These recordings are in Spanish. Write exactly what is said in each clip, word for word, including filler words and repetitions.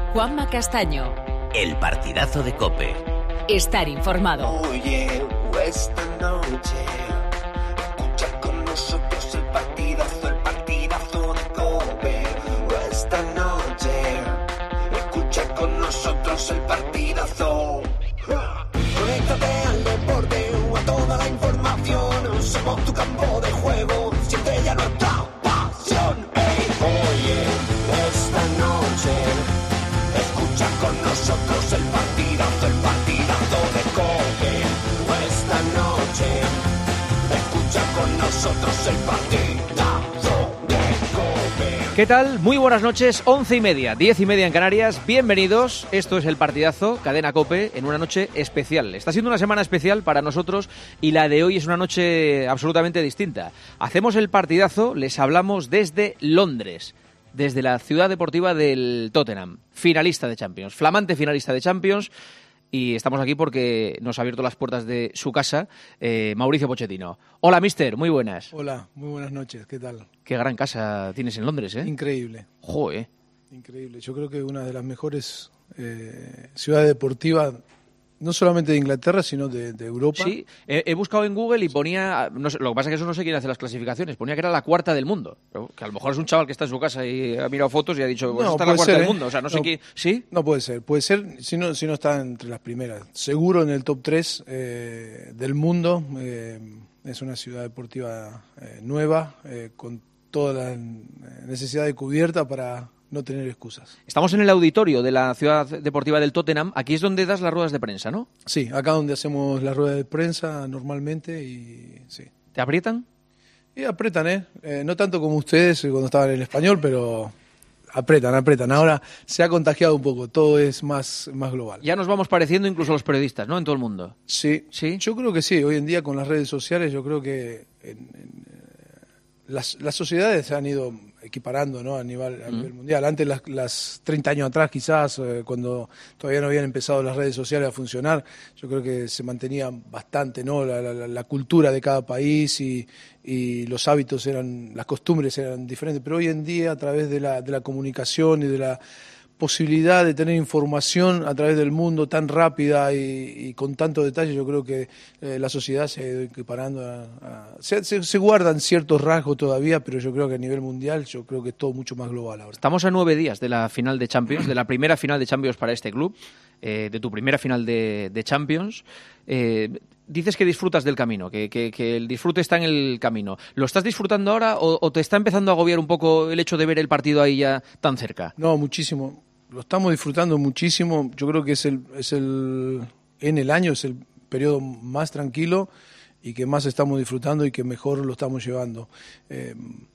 Juanma Castaño. El partidazo de COPE. Estar informado. Oye, esta noche escucha con nosotros el partidazo, el partidazo de COPE. Esta noche escucha con nosotros el partidazo. Conéctate al deporte o a toda la información. Somos tu campo de juego, siente ya nuestra pasión. Hey, oye, esta noche escucha con nosotros el partidazo, el partidazo de COPE. Esta noche escucha con nosotros el partidazo de COPE. ¿Qué tal? Muy buenas noches, once y media, diez y media en Canarias. Bienvenidos, esto es el partidazo, Cadena COPE, en una noche especial. Está siendo una semana especial para nosotros y la de hoy es una noche absolutamente distinta. Hacemos el partidazo, les hablamos desde Londres, desde la ciudad deportiva del Tottenham, finalista de Champions, flamante finalista de Champions, y estamos aquí porque nos ha abierto las puertas de su casa eh, Mauricio Pochettino. Hola, mister, muy buenas. Hola, muy buenas noches, ¿qué tal? Qué gran casa tienes en Londres, ¿eh? Increíble. Joder. Increíble, yo creo que una de las mejores eh, ciudades deportivas, no solamente de Inglaterra, sino de, de Europa. Sí, he, he buscado en Google y ponía, no sé, lo que pasa es que eso no sé quién hace las clasificaciones, ponía que era la cuarta del mundo, pero que a lo mejor es un chaval que está en su casa y ha mirado fotos y ha dicho, pues No, esta es la puede cuarta ser, del ¿eh? mundo, o sea, no, sé No. quién, ¿sí? No puede ser, puede ser si no, si no está entre las primeras. Seguro en el top tres eh, del mundo, eh, es una ciudad deportiva eh, nueva, eh, con toda la necesidad de cubierta para no tener excusas. Estamos en el auditorio de la ciudad deportiva del Tottenham, aquí es donde das las ruedas de prensa, ¿no? Sí, acá donde hacemos la rueda de prensa normalmente y sí. ¿Te aprietan? Y apretan, ¿eh? eh no tanto como ustedes cuando estaban en el español, pero apretan, apretan. Ahora se ha contagiado un poco, todo es más, más global. Ya nos vamos pareciendo incluso los periodistas, ¿no? En todo el mundo. Sí, ¿Sí? Yo creo que sí. Hoy en día con las redes sociales yo creo que en, en, las, las sociedades se han ido equiparando, ¿no? a nivel, a nivel mm. mundial. Antes, las, las treinta años atrás quizás, eh, cuando todavía no habían empezado las redes sociales a funcionar, yo creo que se mantenía bastante, ¿no? la, la, la cultura de cada país y, y los hábitos eran, las costumbres eran diferentes. Pero hoy en día, a través de la, de la comunicación y de la posibilidad de tener información a través del mundo tan rápida y, y con tanto detalle, yo creo que eh, la sociedad se ha ido equiparando. A, a, se, se, se guardan ciertos rasgos todavía, pero yo creo que a nivel mundial, yo creo que es todo mucho más global ahora. Estamos a nueve días de la final de Champions, de la primera final de Champions para este club, eh, de tu primera final de, de Champions. Eh, dices que disfrutas del camino, que, que, que el disfrute está en el camino. ¿Lo estás disfrutando ahora o, o te está empezando a agobiar un poco el hecho de ver el partido ahí ya tan cerca? No, muchísimo. Lo estamos disfrutando muchísimo. Yo creo que es el, es el en el año es el periodo más tranquilo y que más estamos disfrutando y que mejor lo estamos llevando. Eh,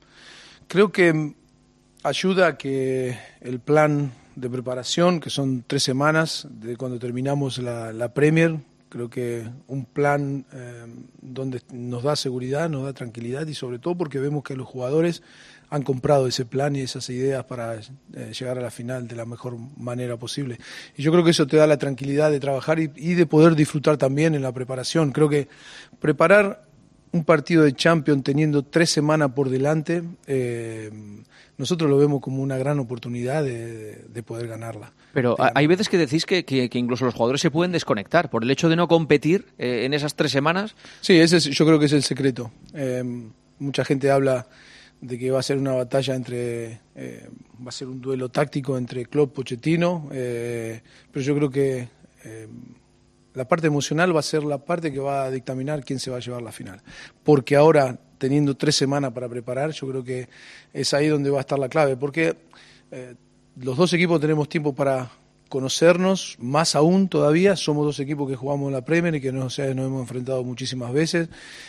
creo que ayuda a que el plan de preparación, que son tres semanas de cuando terminamos la, la Premier, creo que un plan eh, donde nos da seguridad, nos da tranquilidad y sobre todo porque vemos que los jugadores han comprado ese plan y esas ideas para eh, llegar a la final de la mejor manera posible. Y yo creo que eso te da la tranquilidad de trabajar y, y de poder disfrutar también en la preparación. Creo que preparar un partido de Champions teniendo tres semanas por delante, eh, nosotros lo vemos como una gran oportunidad de, de poder ganarla. Pero hay veces que decís que, que, que incluso los jugadores se pueden desconectar por el hecho de no competir eh, en esas tres semanas. Sí, ese es, yo creo que es el secreto. Eh, mucha gente habla de que va a ser una batalla entre, eh, va a ser un duelo táctico entre Klopp y Pochettino, eh, pero yo creo que eh, la parte emocional va a ser la parte que va a dictaminar quién se va a llevar la final. Porque ahora, teniendo tres semanas para preparar, yo creo que es ahí donde va a estar la clave, porque eh, los dos equipos tenemos tiempo para conocernos, más aún todavía, somos dos equipos que jugamos en la Premier y que nos, o sea, nos hemos enfrentado muchísimas veces.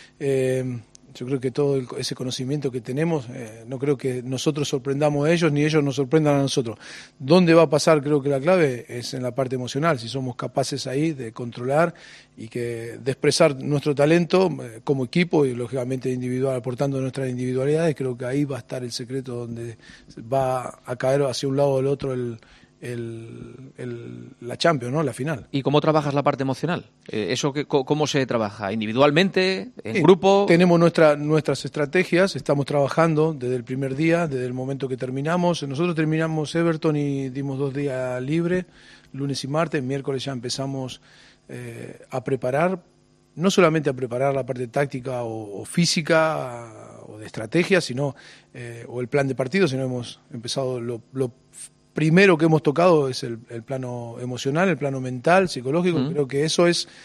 Eh, Yo creo que todo el, ese conocimiento que tenemos, eh, no creo que nosotros sorprendamos a ellos ni ellos nos sorprendan a nosotros. ¿Dónde va a pasar? Creo que la clave es en la parte emocional, si somos capaces ahí de controlar y que de expresar nuestro talento eh, como equipo y lógicamente individual, aportando nuestras individualidades, creo que ahí va a estar el secreto donde va a caer hacia un lado o del otro el, el, el, la Champions, ¿no? La final. ¿Y cómo trabajas la parte emocional? Eh, ¿Eso que, cómo se trabaja? ¿Individualmente? ¿En Sí, grupo? Tenemos nuestra, nuestras estrategias, estamos trabajando desde el primer día, desde el momento que terminamos. Nosotros terminamos Everton y dimos dos días libres, lunes y martes. Miércoles ya empezamos eh, a preparar, no solamente a preparar la parte táctica o, o física o de estrategia, sino eh, o el plan de partido, sino hemos empezado lo, lo primero que hemos tocado es el, el plano emocional, el plano mental, psicológico. Mm. Creo que eso es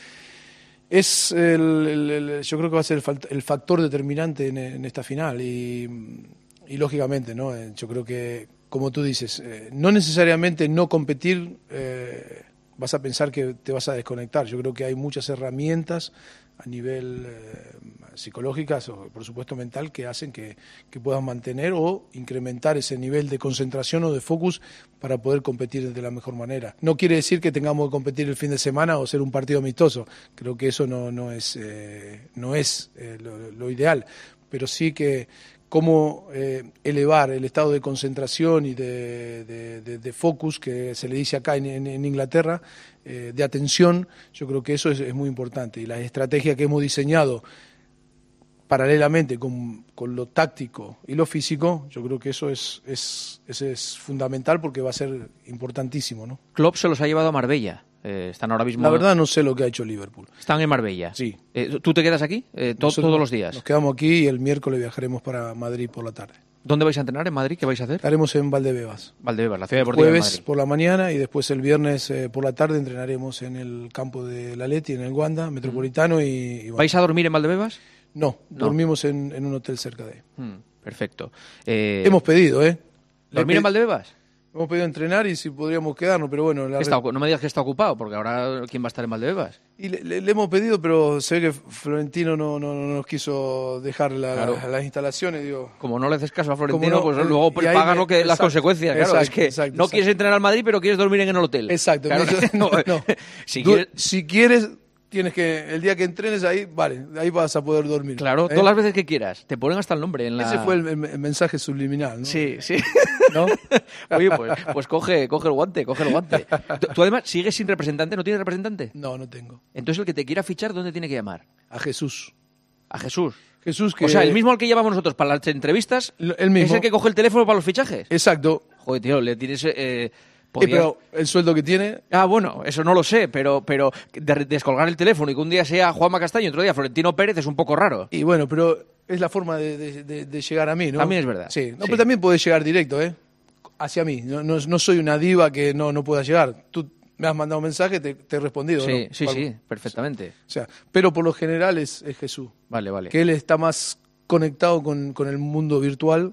es el, el, el, yo creo que va a ser el, el factor determinante en, en esta final y, y lógicamente, ¿no? Yo creo que, como tú dices, eh, no necesariamente no competir eh, vas a pensar que te vas a desconectar. Yo creo que hay muchas herramientas a nivel eh, psicológicas o por supuesto mental que hacen que, que puedas mantener o incrementar ese nivel de concentración o de focus para poder competir de la mejor manera. No quiere decir que tengamos que competir el fin de semana o ser un partido amistoso. Creo que eso no, no es, eh, no es eh, lo, lo ideal, pero sí que cómo eh, elevar el estado de concentración y de, de, de, de focus, que se le dice acá en, en, en Inglaterra, eh, de atención. Yo creo que eso es, es muy importante. Y la estrategia que hemos diseñado paralelamente con, con lo táctico y lo físico, yo creo que eso es, es, es, es fundamental porque va a ser importantísimo, ¿no? Klopp se los ha llevado a Marbella. Eh, están ahora mismo. La verdad no sé lo que ha hecho Liverpool. Están en Marbella. Sí. Eh, ¿Tú te quedas aquí eh, to Nosotros todos los días? Nos quedamos aquí y el miércoles viajaremos para Madrid por la tarde. ¿Dónde vais a entrenar en Madrid? ¿Qué vais a hacer? Estaremos en Valdebebas. Valdebebas, la ciudad deportiva de Madrid. Jueves por la mañana y después el viernes eh, por la tarde entrenaremos en el campo de la Leti, en el Wanda Metropolitano. Y, y bueno. ¿Vais a dormir en Valdebebas? No, no. dormimos en, en un hotel cerca de ahí. Hmm, perfecto. Eh... Hemos pedido, ¿eh? ¿Dormir en Valdebebas? Hemos pedido entrenar y si podríamos quedarnos, pero bueno... La está, no me digas que está ocupado, porque ahora ¿quién va a estar en Valdebebas? Y le, le, le hemos pedido, pero se ve que Florentino no, no, no nos quiso dejar la, claro. la, las instalaciones. Digo. Como no le haces caso a Florentino, no, pues luego pues pagas lo que, exacto, las consecuencias. Claro, exacto, es que exacto, no exacto. quieres entrenar al Madrid, pero quieres dormir en el hotel. Exacto. Claro. no, no. si, Tú, quieres... si quieres... Tienes que, el día que entrenes ahí, vale, ahí vas a poder dormir. Claro, ¿eh? Todas las veces que quieras. Te ponen hasta el nombre en la... Ese fue el, el, el mensaje subliminal, ¿no? Sí, sí. ¿No? Oye, pues, pues coge, coge el guante, coge el guante. ¿Tú, ¿Tú además sigues sin representante? ¿No tienes representante? No, no tengo. Entonces el que te quiera fichar, ¿dónde tiene que llamar? A Jesús. A Jesús. Jesús que... O sea, el mismo al que llamamos nosotros para las entrevistas, el mismo. ¿Es el que coge el teléfono para los fichajes? Exacto. Joder, tío, le tienes... Eh, ¿Podrías... Pero el sueldo que tiene... Ah, bueno, eso no lo sé, pero, pero de descolgar el teléfono y que un día sea Juanma Castaño y otro día Florentino Pérez es un poco raro. Y bueno, pero es la forma de, de, de, de llegar a mí, ¿no? También es verdad. Sí, no, sí. Pero también puedes llegar directo, ¿eh? Hacia mí. No, no, no soy una diva que no, no pueda llegar. Tú me has mandado un mensaje, te, te he respondido, sí, ¿no? Sí, sí, perfectamente. O sea, pero por lo general es, es Jesús. Vale, vale. Que él está más conectado con, con el mundo virtual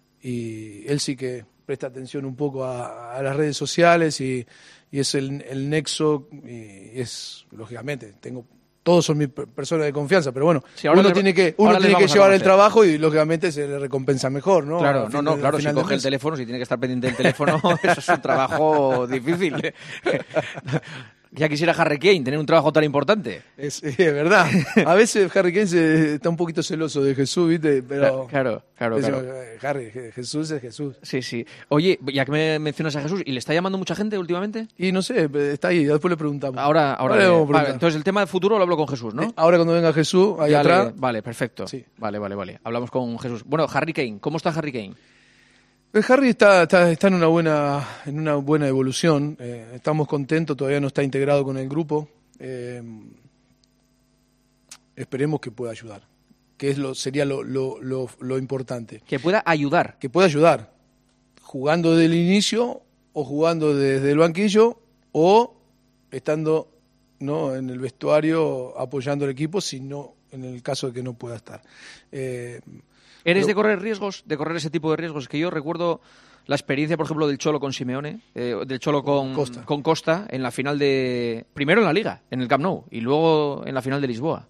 y él sí que... presta atención un poco a, a las redes sociales y, y es el, el nexo y es, lógicamente, tengo todos son mis personas de confianza, pero bueno, sí, uno les, tiene que, uno tiene que llevar el trabajo y lógicamente se le recompensa mejor, ¿no? Claro, no, no, claro, si coge el teléfono, si tiene que estar pendiente del teléfono, eso es un trabajo difícil. Ya quisiera Harry Kane tener un trabajo tan importante. Es, es verdad. A veces Harry Kane se, está un poquito celoso de Jesús, ¿viste? Pero claro, claro, es, claro. Harry, Jesús es Jesús. Sí, sí. Oye, ya que me mencionas a Jesús, ¿y le está llamando mucha gente últimamente? Y no sé, está ahí, después le preguntamos. Ahora, ahora, ahora le vamos a preguntar. Vale, entonces el tema del futuro lo hablo con Jesús, ¿no? Ahora cuando venga Jesús, ahí ya atrás. Le, vale, perfecto. Sí. Vale, vale, vale. Hablamos con Jesús. Bueno, Harry Kane, ¿cómo está Harry Kane? Harry está, está, está en una buena, en una buena evolución, eh, estamos contentos, todavía no está integrado con el grupo, eh, esperemos que pueda ayudar, que es lo, sería lo, lo, lo, lo importante. Que pueda ayudar. Que pueda ayudar, jugando desde el inicio o jugando desde el banquillo o estando, ¿no?, en el vestuario apoyando al equipo, si no, en el caso de que no pueda estar. Eh, ¿Eres de correr riesgos, de correr ese tipo de riesgos? Que yo recuerdo la experiencia, por ejemplo, del Cholo con Simeone, eh, del Cholo con Costa. con Costa, en la final de... Primero en la Liga, en el Camp Nou, y luego en la final de Lisboa.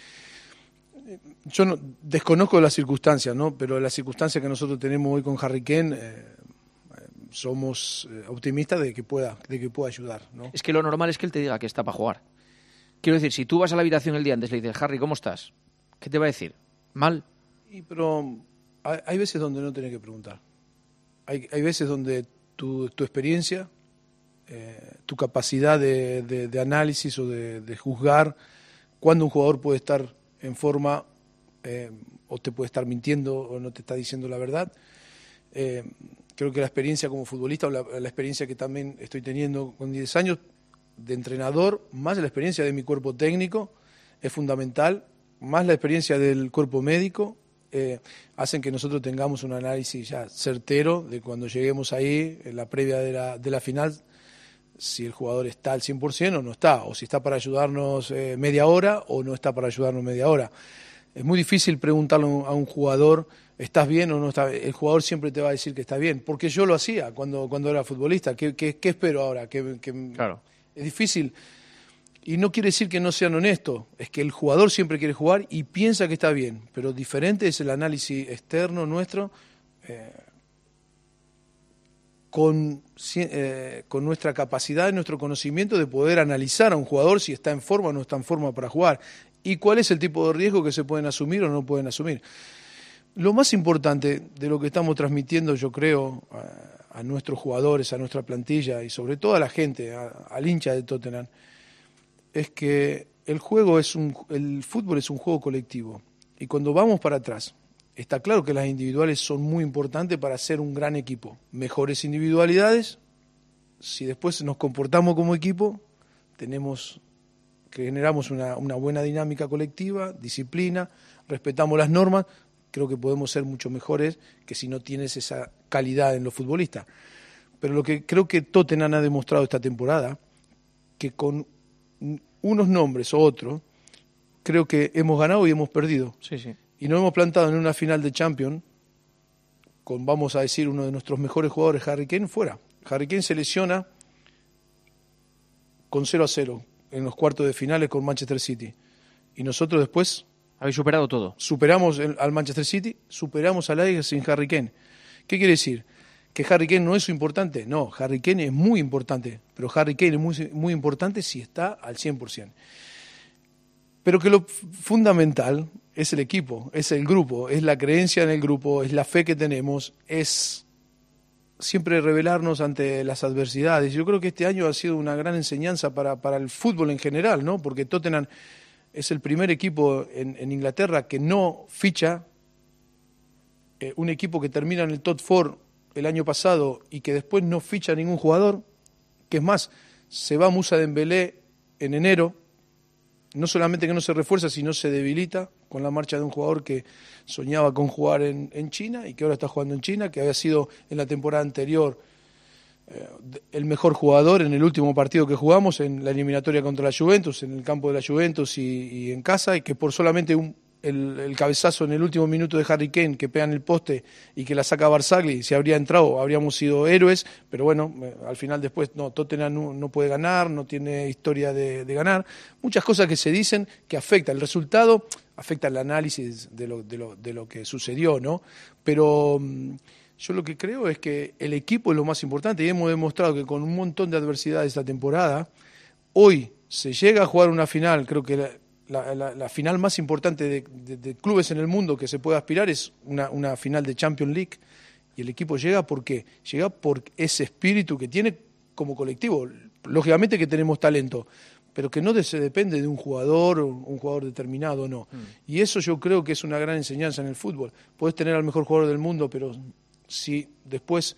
Yo no, desconozco las circunstancias, ¿no? Pero las circunstancias que nosotros tenemos hoy con Harry Kane, eh, somos eh, optimistas de que pueda, de que pueda ayudar, ¿no? Es que lo normal es que él te diga que está para jugar. Quiero decir, si tú vas a la habitación el día antes y le dices, Harry, ¿cómo estás? ¿Qué te va a decir? ¿Mal? Y, pero hay, hay veces donde no tenés que preguntar. Hay, hay veces donde tu, tu experiencia eh, tu capacidad de, de, de análisis o de, de juzgar cuándo un jugador puede estar en forma eh, o te puede estar mintiendo o no te está diciendo la verdad. Eh, creo que la experiencia como futbolista, o la, la experiencia que también estoy teniendo con diez años de entrenador, más la experiencia de mi cuerpo técnico, es fundamental, más la experiencia del cuerpo médico, eh, hacen que nosotros tengamos un análisis ya certero de cuando lleguemos ahí, en la previa de la, de la final, si el jugador está al cien por ciento o no está, o si está para ayudarnos eh, media hora o no está para ayudarnos media hora. Es muy difícil preguntarle a un jugador, ¿estás bien o no estás bien? El jugador siempre te va a decir que está bien, porque yo lo hacía cuando, cuando era futbolista. ¿Qué, qué, qué espero ahora? Que, que claro. Es difícil. Y no quiere decir que no sean honestos, es que el jugador siempre quiere jugar y piensa que está bien, pero diferente es el análisis externo nuestro, eh, con, eh, con nuestra capacidad, nuestro conocimiento de poder analizar a un jugador si está en forma o no está en forma para jugar, y cuál es el tipo de riesgo que se pueden asumir o no pueden asumir. Lo más importante de lo que estamos transmitiendo, yo creo, a, a nuestros jugadores, a nuestra plantilla y sobre todo a la gente, a, al hincha de Tottenham, es que el juego es un, el fútbol es un juego colectivo. Y cuando vamos para atrás, está claro que las individuales son muy importantes para hacer un gran equipo. Mejores individualidades, si después nos comportamos como equipo, tenemos que generamos una, una buena dinámica colectiva, disciplina, respetamos las normas, creo que podemos ser mucho mejores que si no tienes esa calidad en los futbolistas. Pero lo que creo que Tottenham ha demostrado esta temporada, que con unos nombres o otros, creo que hemos ganado y hemos perdido. Sí, sí. Y nos hemos plantado en una final de Champions con, vamos a decir, uno de nuestros mejores jugadores, Harry Kane, fuera. Harry Kane se lesiona con cero a cero en los cuartos de finales con Manchester City. Y nosotros después... Habéis superado todo. Superamos el, al Manchester City, superamos al Ajax sin Harry Kane. ¿Qué quiere decir? ¿Que Harry Kane no es importante? No, Harry Kane es muy importante, pero Harry Kane es muy, muy importante si está al cien por ciento. Pero que lo fundamental es el equipo, es el grupo, es la creencia en el grupo, es la fe que tenemos, es siempre rebelarnos ante las adversidades. Yo creo que este año ha sido una gran enseñanza para, para el fútbol en general, ¿no? Porque Tottenham es el primer equipo en, en Inglaterra que no ficha, eh, un equipo que termina en el top cuatro el año pasado y que después no ficha ningún jugador, que es más, se va Moussa Dembélé en enero, no solamente que no se refuerza, sino se debilita con la marcha de un jugador que soñaba con jugar en, en China y que ahora está jugando en China, que había sido en la temporada anterior eh, el mejor jugador en el último partido que jugamos, en la eliminatoria contra la Juventus, en el campo de la Juventus y, y en casa, y que por solamente un El, el cabezazo en el último minuto de Harry Kane que pega en el poste y que la saca Barzagli, si habría entrado habríamos sido héroes, pero bueno, al final después no, Tottenham no, no puede ganar, no tiene historia de, de ganar, muchas cosas que se dicen que afectan el resultado, afecta el análisis de lo, de lo, de lo que sucedió, ¿no? Pero yo lo que creo es que el equipo es lo más importante y hemos demostrado que con un montón de adversidades esta temporada, hoy se llega a jugar una final, creo que la, La, la, la final más importante de, de, de clubes en el mundo que se puede aspirar es una, una final de Champions League, y el equipo llega ¿por qué? Llega por ese espíritu que tiene como colectivo. Lógicamente que tenemos talento, pero que no de, se depende de un jugador o un jugador determinado, no. Mm. Y eso yo creo que es una gran enseñanza en el fútbol. Puedes tener al mejor jugador del mundo, pero si después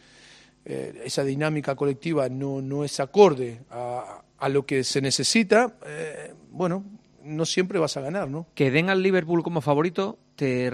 eh, esa dinámica colectiva no, no es acorde a, a lo que se necesita, eh, bueno... no siempre vas a ganar, ¿no? Que den al Liverpool como favorito, ¿te,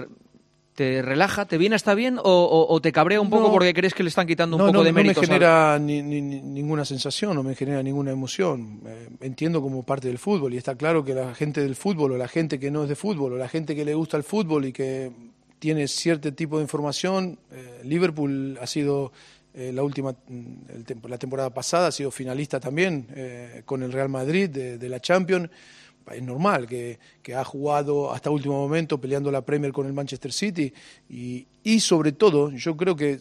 te relaja, te viene hasta bien o, o, o te cabrea un no, poco porque crees que le están quitando un no, poco no, de mérito? No me genera al... ni, ni, ninguna sensación, no me genera ninguna emoción. Eh, entiendo como parte del fútbol y está claro que la gente del fútbol o la gente que no es de fútbol o la gente que le gusta el fútbol y que tiene cierto tipo de información, eh, Liverpool ha sido... Eh, la última el temp- la temporada pasada ha sido finalista también eh, con el Real Madrid de, de la Champions. Es normal que, que ha jugado hasta último momento peleando la Premier con el Manchester City y, y sobre todo yo creo que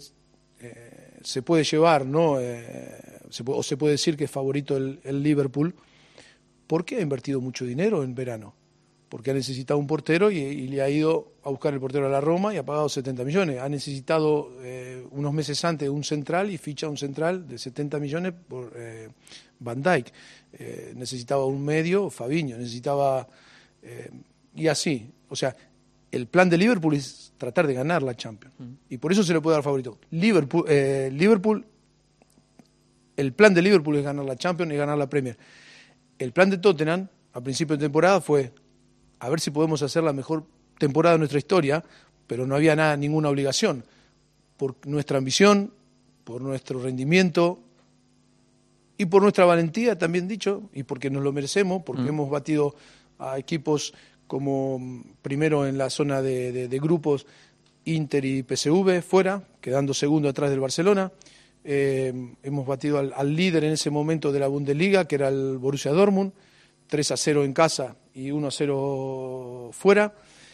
eh, se puede llevar, ¿no? Eh, se puede, o se puede decir que es favorito el, el Liverpool porque ha invertido mucho dinero en verano. porque ha necesitado un portero y, y le ha ido a buscar el portero a la Roma y ha pagado setenta millones. Ha necesitado eh, unos meses antes un central y ficha un central de setenta millones por eh, Van Dijk. Eh, necesitaba un medio, Fabinho, necesitaba... Eh, y así, o sea, el plan de Liverpool es tratar de ganar la Champions. Mm. Y por eso se le puede dar favorito. Liverpool, eh, Liverpool, el plan de Liverpool es ganar la Champions y ganar la Premier. El plan de Tottenham, a principio de temporada, fue a ver si podemos hacer la mejor temporada de nuestra historia, pero no había nada, ninguna obligación. Por nuestra ambición, por nuestro rendimiento y por nuestra valentía, también dicho, y porque nos lo merecemos, porque mm. hemos batido a equipos como primero en la zona de, de, de grupos Inter y P S V fuera, quedando segundo atrás del Barcelona. Eh, hemos batido al, al líder en ese momento de la Bundesliga, que era el Borussia Dortmund, tres a cero en casa y uno a cero fuera.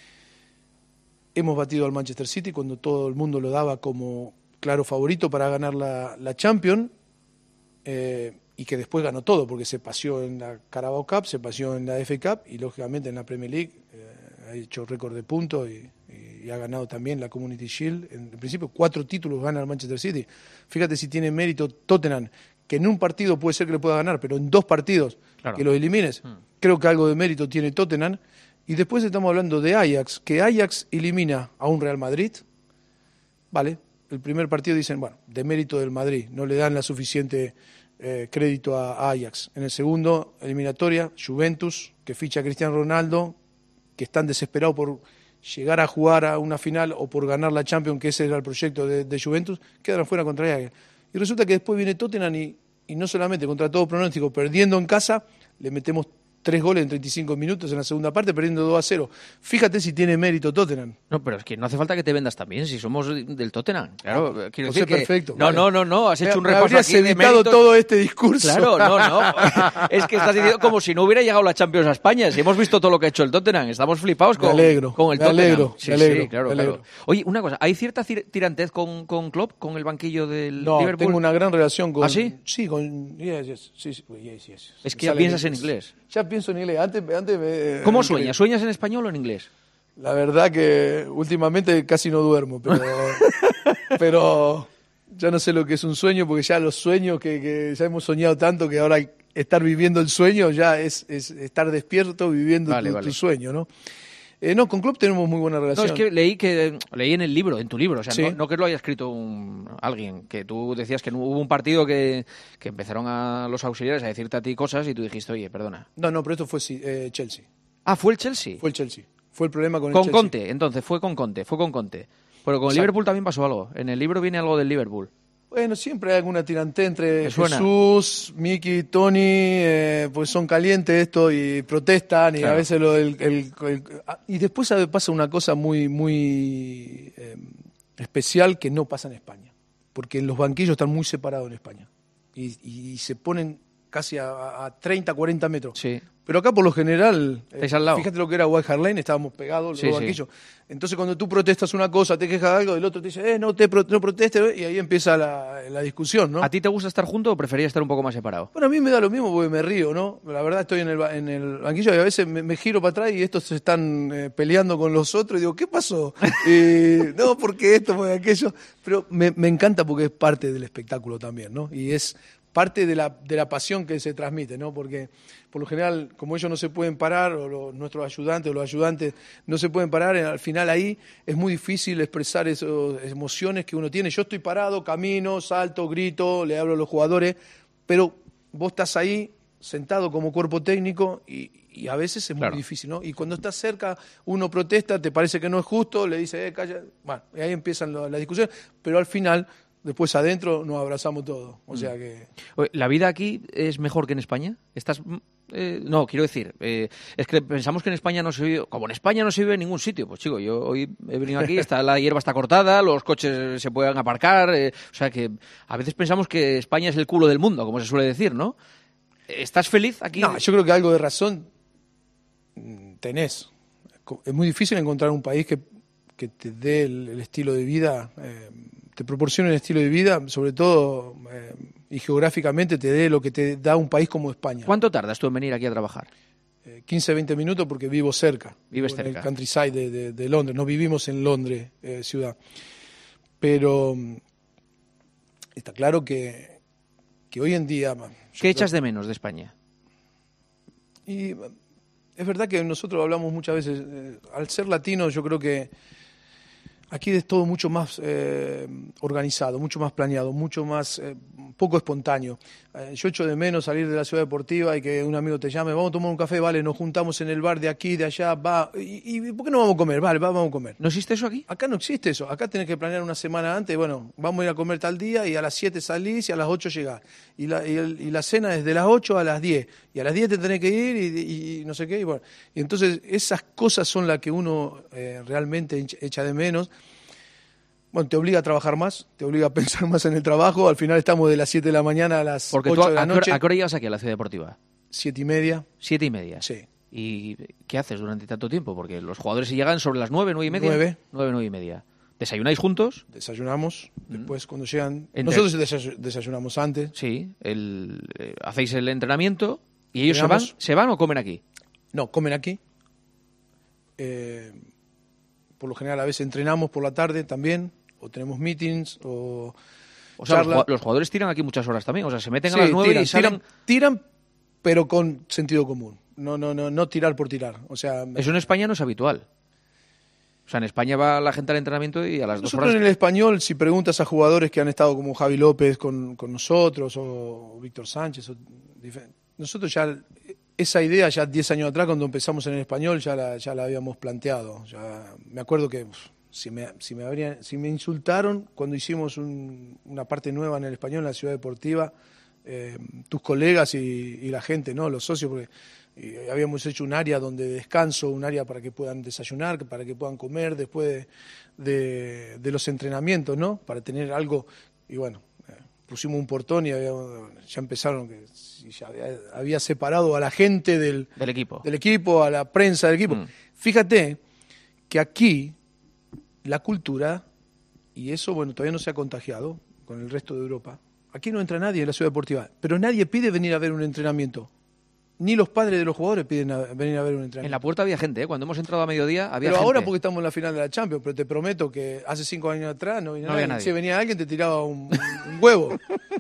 Hemos batido al Manchester City cuando todo el mundo lo daba como claro favorito para ganar la, la Champions, eh, y que después ganó todo, porque se paseó en la Carabao Cup, se paseó en la F A Cup y lógicamente en la Premier League eh, ha hecho récord de puntos y, y, y ha ganado también la Community Shield. En, en principio cuatro títulos gana el Manchester City. Fíjate si tiene mérito Tottenham, que en un partido puede ser que le pueda ganar, pero en dos partidos claro. que los elimines, hmm. creo que algo de mérito tiene Tottenham. Y después estamos hablando de Ajax, que Ajax elimina a un Real Madrid, vale, el primer partido dicen, bueno, de mérito del Madrid, no le dan la suficiente eh, crédito a Ajax. En el segundo, eliminatoria, Juventus, que ficha a Cristiano Ronaldo, que están desesperados por llegar a jugar a una final o por ganar la Champions, que ese era el proyecto de, de Juventus, quedan fuera contra Ajax. Y resulta que después viene Tottenham y, y no solamente contra todo pronóstico, perdiendo en casa, le metemos tres goles en treinta y cinco minutos en la segunda parte, perdiendo dos a cero. Fíjate si tiene mérito Tottenham. No, pero es que no hace falta que te vendas también, si somos del Tottenham. Claro, ah, quiero pues decir que... perfecto. No, vale. no, no, no, has hecho me, un repaso habrías aquí de evitado méritos. todo este discurso. Claro, no, no. Es que estás diciendo como si no hubiera llegado la Champions a España. Si hemos visto todo lo que ha hecho el Tottenham, estamos flipados con, me alegro, con el me Tottenham. Alegro, sí, me alegro, sí, claro, me alegro. claro. Oye, una cosa, ¿hay cierta tirantez con, con Klopp, con el banquillo del no, Liverpool? Tengo una gran relación con... ¿Ah, sí? Sí, con... Yes, yes, sí, sí, yes, yes. Es que ya piensas en inglés. Ya pienso en inglés. Antes, antes me, ¿Cómo sueñas? ¿Sueñas en español o en inglés? La verdad que últimamente casi no duermo, pero, pero ya no sé lo que es un sueño, porque ya los sueños que, que ya hemos soñado tanto que ahora estar viviendo el sueño ya es, es estar despierto viviendo vale, tu, vale. tu sueño, ¿no? Eh, no, con Klopp tenemos muy buena relación. No, es que leí que leí en el libro, en tu libro, o sea, ¿sí? no, no que lo haya escrito un, alguien, que tú decías que hubo un partido que, que empezaron a los auxiliares a decirte a ti cosas y tú dijiste, oye, perdona. No, no, pero esto fue eh, Chelsea. Ah, ¿fue el Chelsea? Fue el Chelsea. Fue el problema con el con Chelsea. Con Conte, entonces, fue con Conte, fue con Conte. Pero con el Liverpool también pasó algo. En el libro viene algo del Liverpool. Bueno, siempre hay alguna tirante entre Jesús, Miki, Tony, eh, pues son calientes esto y protestan y claro. a veces lo el, el, el, y después pasa una cosa muy muy eh, especial que no pasa en España, porque los banquillos están muy separados en España y, y se ponen casi a, a treinta, cuarenta metros. Sí. Pero acá por lo general, eh, al lado. Fíjate lo que era White Hart Lane, estábamos pegados los sí, banquillos. Sí. Entonces cuando tú protestas una cosa, te quejas de algo, el otro te dice, eh, no te pro- no protestes, y ahí empieza la, la discusión, ¿no? ¿A ti te gusta estar junto o preferías estar un poco más separado? Bueno, a mí me da lo mismo porque me río, ¿no? La verdad estoy en el, en el banquillo y a veces me, me giro para atrás y estos se están eh, peleando con los otros y digo, ¿qué pasó? y, no, porque esto, porque aquello. Pero me, me encanta porque es parte del espectáculo también, ¿no? Y es parte de la, de la pasión que se transmite, ¿no? Porque por lo general, como ellos no se pueden parar, o los, nuestros ayudantes o los ayudantes no se pueden parar, al final ahí es muy difícil expresar esas emociones que uno tiene. Yo estoy parado, camino, salto, grito, le hablo a los jugadores, pero vos estás ahí sentado como cuerpo técnico y, y a veces es muy claro. difícil, ¿no? Y cuando estás cerca, uno protesta, te parece que no es justo, le dice, eh, calla, bueno, y ahí empiezan las discusiones, pero al final... Después adentro nos abrazamos todos, o sea que... ¿La vida aquí es mejor que en España? ¿Estás...? Eh, no, quiero decir, eh, es que pensamos que en España no se vive... Como en España no se vive en ningún sitio, pues chico, yo hoy he venido aquí, está, la hierba está cortada, los coches se pueden aparcar, eh, o sea que a veces pensamos que España es el culo del mundo, como se suele decir, ¿no? ¿Estás feliz aquí? No, yo creo que algo de razón tenés. Es muy difícil encontrar un país que, que te dé el, el estilo de vida... Eh, te proporciona un estilo de vida, sobre todo eh, y geográficamente te dé lo que te da un país como España. ¿Cuánto tardas tú en venir aquí a trabajar? eh, quince, veinte minutos porque vivo cerca. Vives vivo cerca. En el countryside de, de, de Londres. No vivimos en Londres, eh, ciudad. Pero está claro que, que hoy en día... ¿Qué echas de menos de España? Y es verdad que nosotros hablamos muchas veces, eh, al ser latinos yo creo que aquí es todo mucho más eh, organizado, mucho más planeado, mucho más, eh, poco espontáneo. Eh, yo echo de menos salir de la ciudad deportiva y que un amigo te llame, vamos a tomar un café, vale, nos juntamos en el bar de aquí, de allá, va, y, y ¿por qué no vamos a comer? Vale, va, vamos a comer. ¿No existe eso aquí? Acá no existe eso, acá tenés que planear una semana antes, bueno, vamos a ir a comer tal día y a las siete salís y a las ocho llegás. Y la, y, el, y la cena es de las ocho a las diez, y a las diez te tenés que ir y, y no sé qué, y bueno. Y entonces esas cosas son las que uno eh, realmente echa de menos. Bueno, te obliga a trabajar más, te obliga a pensar más en el trabajo, al final estamos de las siete de la mañana a las Porque ocho tú, de la ¿a, qué noche. hora, ¿a qué hora llegas aquí a la ciudad deportiva? Siete y media. Siete y media. Sí. ¿Y qué haces durante tanto tiempo? Porque los jugadores si llegan sobre las nueve, nueve y media. Nueve. Nueve, nueve y media. ¿Desayunáis juntos? Desayunamos, después cuando llegan... Entre- Nosotros desayu- desayunamos antes. Sí. El, eh, hacéis el entrenamiento y ellos se van, Llegamos. se van o comen aquí. No, comen aquí. Eh, por lo general a veces entrenamos por la tarde también, o tenemos meetings, o... O sea, los, charla. jugua- los jugadores tiran aquí muchas horas también. O sea, se meten Sí, a las nueve tiran, y salen... tiran, tiran, pero con sentido común. No, no, no, no tirar por tirar. O sea, Eso en España no es habitual. O sea, en España va la gente al entrenamiento y a las dos nosotros horas... en el español, si preguntas a jugadores que han estado como Javi López con, con nosotros, o Víctor Sánchez, o dife- nosotros ya, esa idea ya diez años atrás, cuando empezamos en el español, ya la, ya la habíamos planteado. Ya, me acuerdo que uf, si me, si me, habrían, si me insultaron cuando hicimos un- una parte nueva en el español en la ciudad deportiva, eh, tus colegas y, y la gente, ¿no? Los socios, porque y habíamos hecho un área donde descanso, un área para que puedan desayunar, para que puedan comer después de, de, de los entrenamientos, ¿no? Para tener algo, y bueno, eh, pusimos un portón y habíamos- ya empezaron, que si ya había, había separado a la gente del, Del equipo. del equipo, a la prensa del equipo. Mm. Fíjate que aquí la cultura, y eso bueno todavía no se ha contagiado con el resto de Europa, aquí no entra nadie en la ciudad deportiva, pero nadie pide venir a ver un entrenamiento. Ni los padres de los jugadores piden a- venir a ver un entrenamiento. En la puerta había gente, ¿eh? Cuando hemos entrado a mediodía había Pero gente. ahora porque estamos en la final de la Champions, pero te prometo que hace cinco años atrás no, venía No había nadie. nadie. Si venía alguien te tiraba un, un huevo.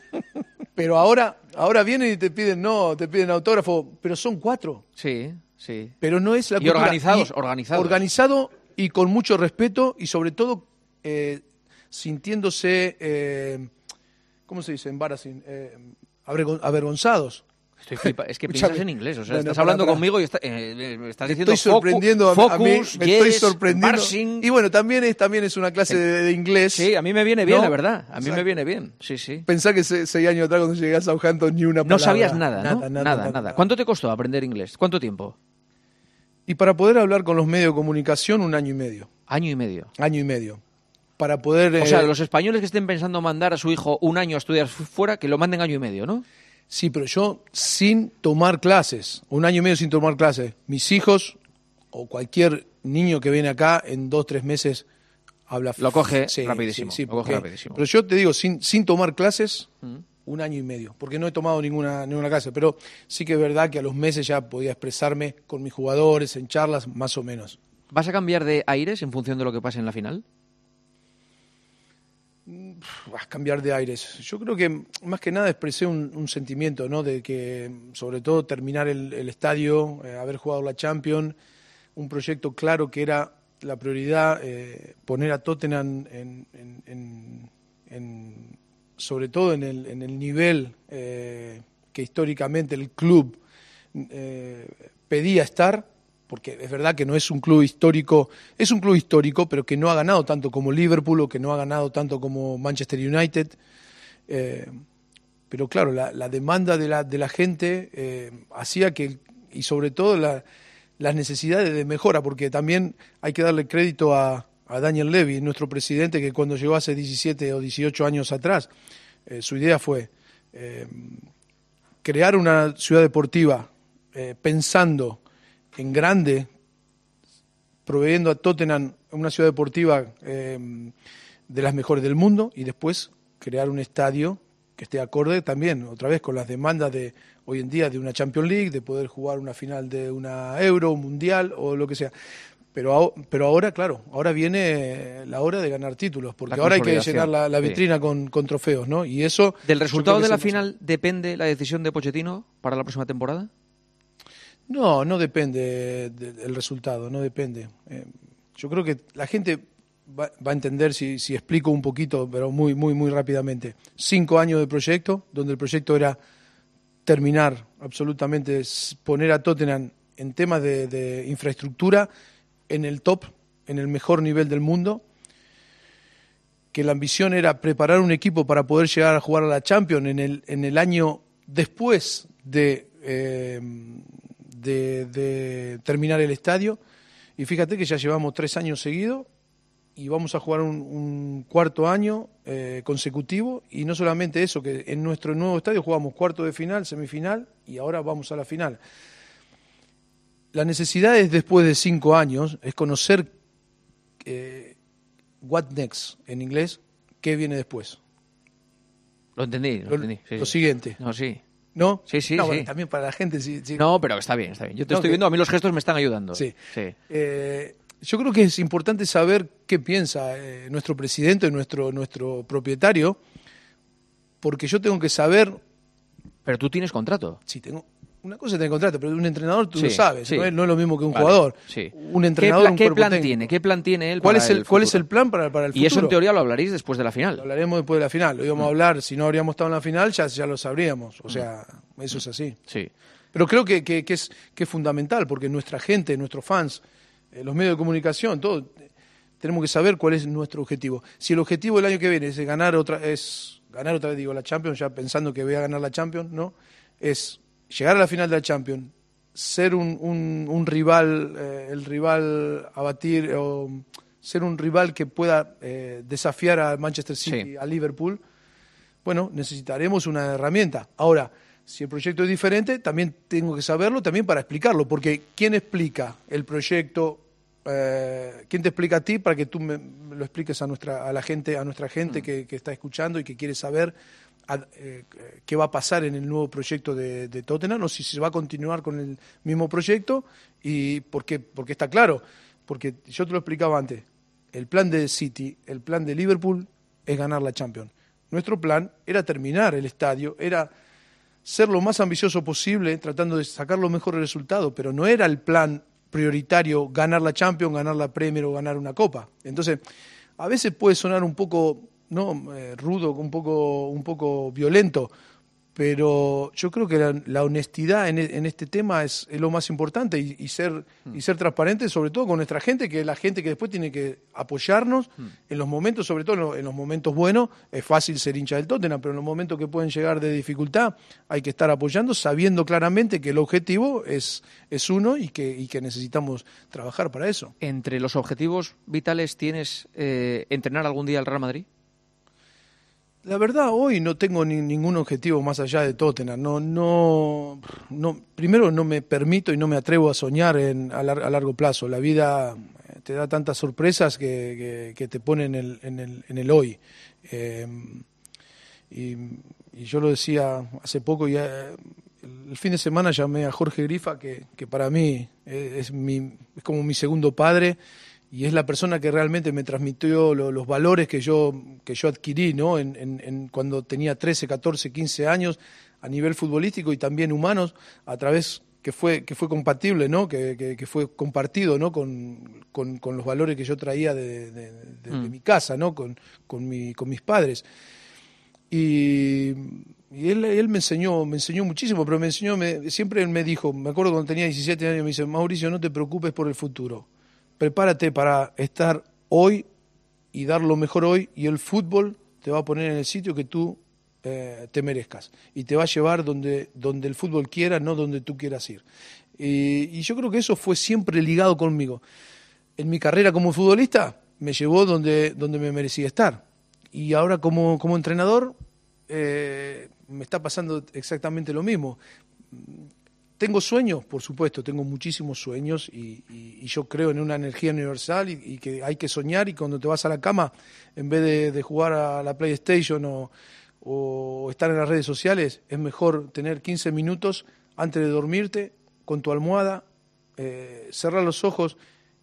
Pero ahora, ahora vienen y te piden, no, te piden autógrafo, pero son cuatro. Sí, sí. Pero no es la Y cultura. organizados, organizados. Organizado y con mucho respeto y sobre todo eh, sintiéndose, eh, ¿cómo se dice? Embarrassing, eh, avergon- avergonzados. Estoy flipa- Es que Escúchame. piensas en inglés, o sea, No, no, estás para, hablando para. conmigo y está- eh, me estás Me diciendo estoy sorprendiendo a, focus, a mí, focus, me estoy yes, sorprendiendo. embarrassing. Y bueno, también es, también es una clase de, de inglés. Sí, a mí me viene bien, ¿No? la verdad. A mí Exacto. me viene bien, sí, sí. Pensá que se- seis años atrás cuando llegué a Southampton ni una palabra. No sabías nada, ¿no? Nada, nada, nada, nada. ¿Cuánto te costó aprender inglés? ¿Cuánto tiempo? Y para poder hablar con los medios de comunicación, un año y medio. Año y medio. Año y medio. Para poder... O sea, eh, los españoles que estén pensando mandar a su hijo un año a estudiar fu- fuera, que lo manden año y medio, ¿no? Sí, pero yo sin tomar clases, un año y medio sin tomar clases. Mis hijos o cualquier niño que viene acá en dos, tres meses habla... Lo coge Sí, rapidísimo, sí, sí, lo coge porque- rapidísimo. Pero yo te digo, sin, sin tomar clases, un año y medio, porque no he tomado ninguna, ninguna clase. Pero sí que es verdad que a los meses ya podía expresarme con mis jugadores, en charlas, más o menos. ¿Vas a cambiar de aires en función de lo que pase en la final? Uf, cambiar de aires. Yo creo que más que nada expresé un, un sentimiento, ¿no? De que, sobre todo, terminar el, el estadio, eh, haber jugado la Champions, un proyecto claro que era la prioridad, eh, poner a Tottenham en, en- en- en- sobre todo en el, en el nivel eh, que históricamente el club eh, pedía estar, porque es verdad que no es un club histórico, es un club histórico, pero que no ha ganado tanto como Liverpool o que no ha ganado tanto como Manchester United. Eh, pero claro, la, la demanda de la, de la gente eh, hacía que, y sobre todo la- las necesidades de mejora, porque también hay que darle crédito a, a Daniel Levy, nuestro presidente, que cuando llegó hace diecisiete o dieciocho años atrás, eh, su idea fue eh, crear una ciudad deportiva eh, pensando en grande, proveyendo a Tottenham una ciudad deportiva eh, de las mejores del mundo y después crear un estadio que esté acorde también, otra vez, con las demandas de hoy en día de una Champions League, de poder jugar una final de una Euro, un Mundial o lo que sea. Pero, pero ahora, claro, ahora viene la hora de ganar títulos, porque ahora hay que llenar la, la vitrina sí. con, con trofeos, ¿no? Y eso... ¿Del resultado de la final depende la decisión de Pochettino para la próxima temporada? No, no depende del resultado, no depende. Eh, yo creo que la gente va, va a entender si, si explico un poquito, pero muy, muy, muy rápidamente. Cinco años de proyecto, donde el proyecto era terminar absolutamente, poner a Tottenham en temas de, de infraestructura en el top, en el mejor nivel del mundo, que la ambición era preparar un equipo para poder llegar a jugar a la Champions en el, en el año después de, eh, de, de terminar el estadio, y fíjate que ya llevamos tres años seguidos y vamos a jugar un, un cuarto año eh, consecutivo, y no solamente eso, que en nuestro nuevo estadio jugamos cuarto de final, semifinal, y ahora vamos a la final. La necesidad es, después de cinco años, es conocer eh, what next, en inglés, qué viene después. Lo entendí, lo, lo entendí. Sí, lo sí. siguiente. No, sí. ¿No? Sí, sí, no, sí. Bueno, también para la gente. Sí, sí. No, pero está bien, está bien. Yo te no, estoy que... viendo, a mí los gestos me están ayudando. Sí. sí. Eh, yo creo que es importante saber qué piensa eh, nuestro presidente, nuestro, nuestro propietario, porque yo tengo que saber... Pero tú tienes contrato. Sí, tengo... Una cosa es tener contrato, pero un entrenador tú sí, lo sabes, sí. no, es, no es lo mismo que un vale, jugador. Sí. Un entrenador, ¿Qué, un ¿qué cuerpo plan técnico. tiene? ¿Qué plan tiene él ¿Cuál para es el, el ¿Cuál futuro? es el plan para, para el futuro? Y eso en teoría lo hablaréis después de la final. Lo hablaremos después de la final. Lo íbamos mm. a hablar, si no habríamos estado en la final, ya, ya lo sabríamos. O sea, mm. eso es así. Sí. Pero creo que, que, que, es, que es fundamental, porque nuestra gente, nuestros fans, eh, los medios de comunicación, todos, eh, tenemos que saber cuál es nuestro objetivo. Si el objetivo del año que viene es ganar otra, es ganar otra vez, digo, la Champions, ya pensando que voy a ganar la Champions, ¿no? Es llegar a la final de la Champions, ser un, un, un rival, eh, el rival a batir, o ser un rival que pueda eh, desafiar a Manchester City, sí. a Liverpool, bueno, necesitaremos una herramienta. Ahora, si el proyecto es diferente, también tengo que saberlo también para explicarlo, porque ¿quién explica el proyecto? Eh, ¿Quién te explica a ti para que tú me, me lo expliques a nuestra a la gente, a nuestra gente mm. que, que está escuchando y que quiere saber a, eh, qué va a pasar en el nuevo proyecto de, de Tottenham, o si se va a continuar con el mismo proyecto? Y porque porque está claro, porque yo te lo explicaba antes, el plan de City, el plan de Liverpool es ganar la Champions. Nuestro plan era terminar el estadio, era ser lo más ambicioso posible, tratando de sacar los mejores resultados, pero no era el plan prioritario ganar la Champions, ganar la Premier o ganar una Copa. Entonces, a veces puede sonar un poco, no eh, rudo, un poco, un poco violento, pero yo creo que la, la honestidad en, en este tema es, es lo más importante, y, y ser mm. y ser transparente, sobre todo con nuestra gente, que es la gente que después tiene que apoyarnos mm. en los momentos, sobre todo en los, en los momentos buenos. Es fácil ser hincha del Tottenham, pero en los momentos que pueden llegar de dificultad hay que estar apoyando, sabiendo claramente que el objetivo es, es uno y que, y que necesitamos trabajar para eso. ¿Entre los objetivos vitales tienes eh, entrenar algún día al Real Madrid? La verdad, hoy no tengo ni, ningún objetivo más allá de Tottenham. No, no, no, primero no me permito y no me atrevo a soñar en, a, lar, a largo plazo. La vida te da tantas sorpresas que, que, que te ponen en el, en el, en el hoy. Eh, y, y yo lo decía hace poco, y eh, el fin de semana llamé a Jorge Grifa, que, que para mí es, es, mi, es como mi segundo padre. Y es la persona que realmente me transmitió lo, los valores que yo que yo adquirí, ¿no? En, en, en cuando tenía trece, catorce, quince años, a nivel futbolístico y también humanos, a través que fue que fue compatible, ¿no? Que, que, que fue compartido, ¿no? Con, con, con los valores que yo traía de, de, de, mm. de mi casa, ¿no? Con, con, mi, con mis padres. Y, y él, él me enseñó me enseñó muchísimo, pero me enseñó, me, siempre él me dijo, me acuerdo cuando tenía diecisiete años, me dice: Mauricio, no te preocupes por el futuro. Prepárate para estar hoy y dar lo mejor hoy, y el fútbol te va a poner en el sitio que tú eh, te merezcas, y te va a llevar donde, donde el fútbol quiera, no donde tú quieras ir. Y, y yo creo que eso fue siempre ligado conmigo. En mi carrera como futbolista me llevó donde, donde me merecía estar, y ahora como, como entrenador eh, me está pasando exactamente lo mismo. ¿Tengo sueños? Por supuesto, tengo muchísimos sueños, y, y, y yo creo en una energía universal, y, y que hay que soñar, y cuando te vas a la cama, en vez de, de jugar a la PlayStation o, o estar en las redes sociales, es mejor tener quince minutos antes de dormirte con tu almohada, eh, cerrar los ojos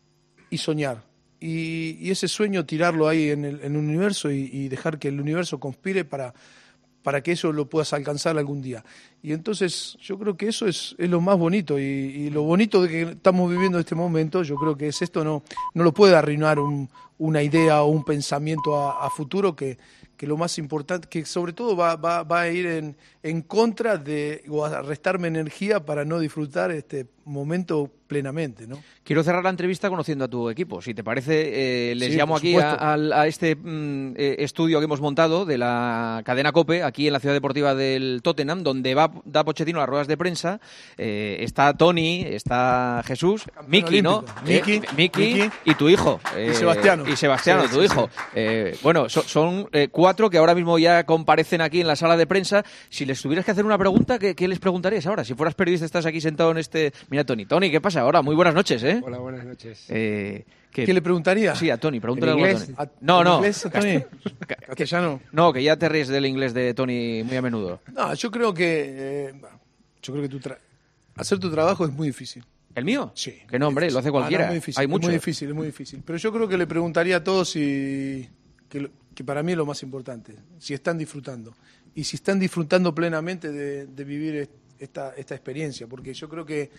y soñar. Y, y ese sueño tirarlo ahí en el, en el universo y, y dejar que el universo conspire para, para que eso lo puedas alcanzar algún día. Y entonces yo creo que eso es, es lo más bonito y, y lo bonito de que estamos viviendo este momento, yo creo que es esto, no, no lo puede arruinar un, una idea o un pensamiento a, a futuro que, que lo más importante, que sobre todo va, va, va a ir en, en contra de, o a restarme energía para no disfrutar este momento plenamente, ¿no? Quiero cerrar la entrevista conociendo a tu equipo. Si te parece, eh, les Sí, llamo por aquí a, supuesto. a, a este mm, eh, estudio que hemos montado de la cadena COPE, aquí en la ciudad deportiva del Tottenham, donde va da Pochettino las ruedas de prensa. Eh, está Tony, está Jesús, Miki, ¿no? olímpico. Eh, Miki, Miki Miki. y tu hijo. Eh, Y Sebastiano. Y Sebastiano, Sí, tu sí, hijo. Eh, bueno, so- son eh, cuatro que ahora mismo ya comparecen aquí en la sala de prensa. Si les tuvieras que hacer una pregunta, ¿qué, qué les preguntarías ahora? Si fueras periodista, estás aquí sentado en este... Mira, Tony. Tony, ¿qué pasa ahora? Muy buenas noches, ¿eh? Hola, buenas noches. Eh, ¿qué, ¿Qué le preguntaría? Sí, a Tony, pregúntale ¿En algo a inglés? Tony. ¿A- No, en no. inglés, Tony? ¿Castellano? No, que ya te ríes del inglés de Tony muy a menudo. No, yo creo que eh, yo creo que tu tra- hacer tu trabajo es muy difícil. ¿El mío? Sí. Que no, hombre, lo hace Ah, no, cualquiera. es muy difícil, Hay es muchos. muy difícil, es muy difícil. Pero yo creo que le preguntaría a todos si que, lo- que para mí es lo más importante, si están disfrutando y si están disfrutando plenamente de, de vivir est- esta esta experiencia, porque yo creo que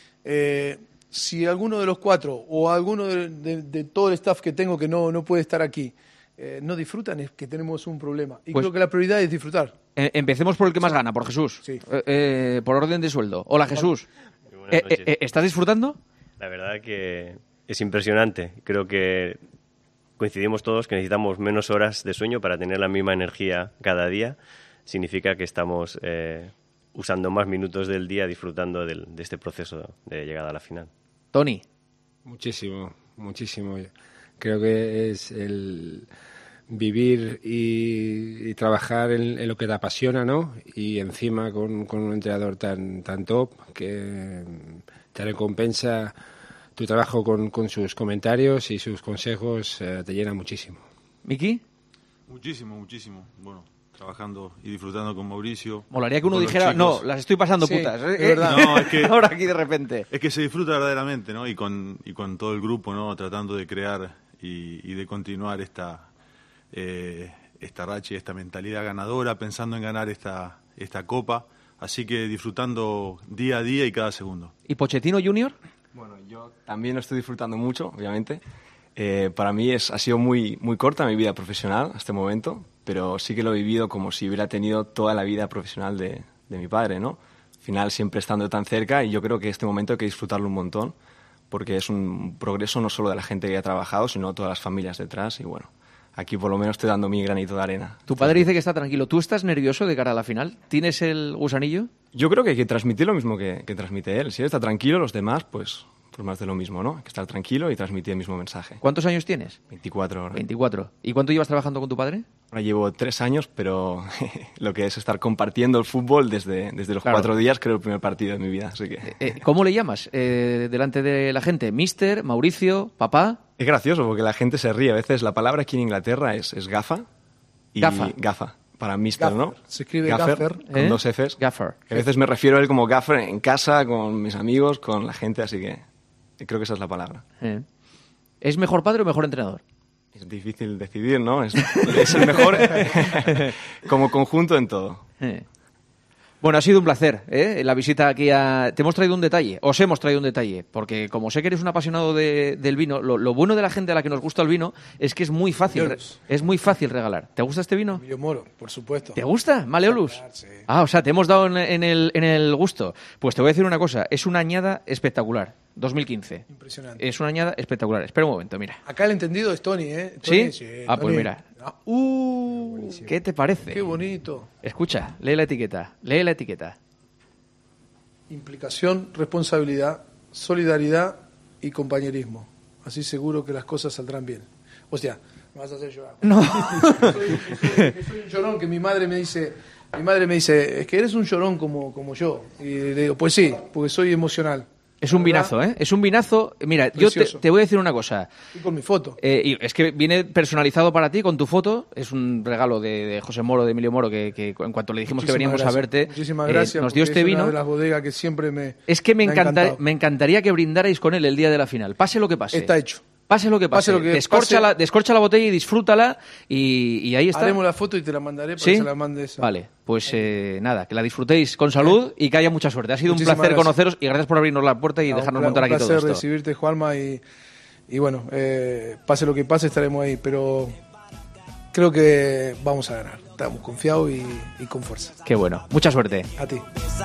eh, si alguno de los cuatro o alguno de, de- de todo el staff que tengo que no no puede estar aquí eh, no disfrutan, es que tenemos un problema. Y Pues- creo que la prioridad es disfrutar. Eh, empecemos por el que más gana, por Jesús. Sí. Eh, eh, por orden de sueldo. Hola, Jesús. Muy buenas Eh, noches. eh, ¿Estás disfrutando? La verdad que es impresionante. Creo que coincidimos todos que necesitamos menos horas de sueño para tener la misma energía cada día. Significa que estamos eh, usando más minutos del día disfrutando del- de este proceso de llegada a la final. Tony. Muchísimo, muchísimo. Creo que es el vivir y, y trabajar en, en lo que te apasiona, ¿no? Y encima con, con un entrenador tan, tan top que te recompensa tu trabajo con, con sus comentarios y sus consejos, eh, te llena muchísimo. ¿Miki? Muchísimo, muchísimo. Bueno, trabajando y disfrutando con Mauricio. Molaría que uno con los dijera, chicos. no, las estoy pasando Sí, putas. ¿eh? es verdad. No, es que- Ahora aquí de repente. Es que se disfruta verdaderamente, ¿no? Y con, y con todo el grupo, ¿no? Tratando de crear y, y de continuar esta, eh, esta racha y esta mentalidad ganadora, pensando en ganar esta, esta copa. Así que disfrutando día a día y cada segundo. ¿Y Pochettino Junior? Bueno, yo también lo estoy disfrutando mucho, obviamente. Eh, para mí es, ha sido muy, muy corta mi vida profesional hasta este momento, pero sí que lo he vivido como si hubiera tenido toda la vida profesional de, de mi padre, ¿no? Al final siempre estando tan cerca, y yo creo que este momento hay que disfrutarlo un montón, porque es un progreso no solo de la gente que ha trabajado, sino todas las familias detrás, y bueno, aquí por lo menos estoy dando mi granito de arena. Tu padre dice que está tranquilo. ¿Tú estás nervioso de cara a la final? ¿Tienes el gusanillo? Yo creo que hay que transmitir lo mismo que, que transmite él. Si él está tranquilo, los demás, pues, pues más de lo mismo, ¿no? Hay que estar tranquilo y transmitir el mismo mensaje. ¿Cuántos años tienes? veinticuatro ahora. veinticuatro. ¿Y cuánto llevas trabajando con tu padre? Ahora llevo tres años, pero lo que es estar compartiendo el fútbol desde, desde los Claro. cuatro días, creo el primer partido de mi vida. Así que Eh, ¿Cómo le llamas eh, delante de la gente? ¿Mister, Mauricio, papá? es gracioso porque la gente se ríe. A veces la palabra aquí en Inglaterra es, es gafa. Y Gafa. Gafa, para mister, ¿no? Gaffer. Se escribe gaffer. Con ¿Eh? dos Fs. Gaffer. A veces me refiero a él como gaffer en casa, con mis amigos, con la gente, así que creo que esa es la palabra. Eh. ¿Es mejor padre o mejor entrenador? Es difícil decidir, ¿no? Es, es el mejor como conjunto en todo. Eh. Bueno, ha sido un placer, ¿eh? La visita aquí a... Te hemos traído un detalle, os hemos traído un detalle, porque como sé que eres un apasionado de- del vino, lo, lo bueno de la gente a la que nos gusta el vino es que es muy fácil, re- Maleolus. es muy fácil regalar. ¿Te gusta este vino? Emilio Moro, por supuesto. ¿Te gusta, Maleolus? Sí. Ah, o sea, te hemos dado en, en el, en el gusto. Pues te voy a decir una cosa, es una añada espectacular, dos mil quince. Impresionante. Es una añada espectacular. Espera un momento, mira. Acá el entendido es Tony, ¿eh? ¿Sí? Tony, Ah, pues Tony. mira. Ah, uh, ¿Qué te parece? qué bonito. Escucha, lee la etiqueta, lee la etiqueta. Implicación, responsabilidad, solidaridad y compañerismo. Así seguro que las cosas saldrán bien. Hostia, me vas a hacer llorar. No. soy, soy- soy un llorón que mi madre me dice, mi madre me dice, es que eres un llorón como, como yo. Y le digo, pues sí, porque soy emocional. Es un vinazo, ¿eh? Es un vinazo. Mira, Precioso. yo te, te voy a decir una cosa. Y con mi foto. Eh, y es que viene personalizado para ti con tu foto. Es un regalo de, de José Moro, de Emilio Moro, que, que en cuanto le dijimos Muchísimas que veníamos gracias. a verte, Muchísimas gracias, eh, nos dio este es vino. Una de las bodegas que siempre me Es que me, me, encantar, me encantaría que brindarais con él el día de la final. Pase lo que pase. Está hecho. Pase lo que pase. pase, lo que descorcha, pase. La, descorcha la botella y disfrútala y, y ahí está. Haremos la foto y te la mandaré para ¿Sí? que se la mandes. A... Vale, pues eh, nada, que la disfrutéis con salud y que haya mucha suerte. Ha sido Muchísimas un placer gracias. conoceros y gracias por abrirnos la puerta y No, dejarnos un, montar un aquí todo esto. Un placer recibirte, Juanma, y, y bueno, eh, pase lo que pase estaremos ahí, pero creo que vamos a ganar. Estamos confiados y, y con fuerza. Qué bueno, mucha suerte. A ti.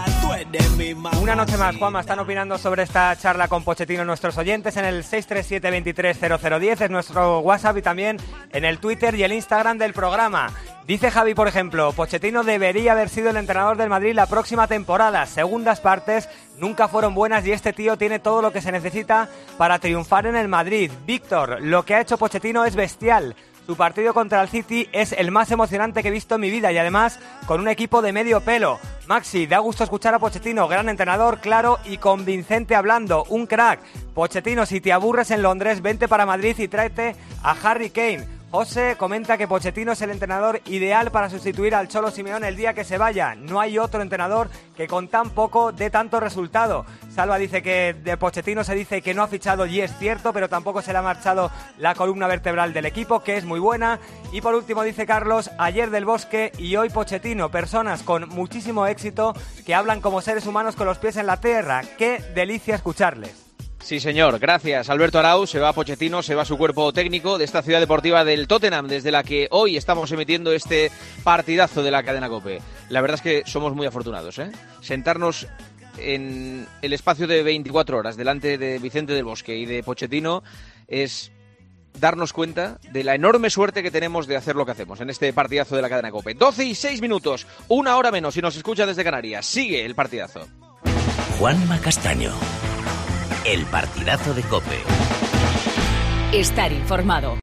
Una noche más, Juanma, están opinando sobre esta charla con Pochettino nuestros oyentes en el seis tres siete, veintitrés cero cero diez, es nuestro WhatsApp, y también en el Twitter y el Instagram del programa. Dice Javi, por ejemplo, Pochettino debería haber sido el entrenador del Madrid la próxima temporada. Segundas partes nunca fueron buenas y este tío tiene todo lo que se necesita para triunfar en el Madrid. Víctor, lo que ha hecho Pochettino es bestial. Su partido contra el City es el más emocionante que he visto en mi vida y además con un equipo de medio pelo. Maxi, da gusto escuchar a Pochettino, gran entrenador, claro y convincente hablando, un crack. Pochettino, si te aburres en Londres, vente para Madrid y tráete a Harry Kane. José comenta que Pochettino es el entrenador ideal para sustituir al Cholo Simeone el día que se vaya. No hay otro entrenador que con tan poco dé tanto resultado. Salva dice que de Pochettino se dice que no ha fichado y es cierto, pero tampoco se le ha marchado la columna vertebral del equipo, que es muy buena. Y por último dice Carlos, ayer Del Bosque y hoy Pochettino, personas con muchísimo éxito que hablan como seres humanos con los pies en la tierra. ¡Qué delicia escucharles! Sí, señor. Gracias, Alberto Arau. Se va Pochettino, se va su cuerpo técnico de esta ciudad deportiva del Tottenham, desde la que hoy estamos emitiendo este partidazo de la cadena COPE. La verdad es que somos muy afortunados, ¿eh? Sentarnos en el espacio de veinticuatro horas delante de Vicente del Bosque y de Pochettino es darnos cuenta de la enorme suerte que tenemos de hacer lo que hacemos en este partidazo de la cadena COPE. doce y seis minutos, una hora menos si nos escucha desde Canarias. Sigue el partidazo. Juanma Castaño. El partidazo de COPE. Estar informado.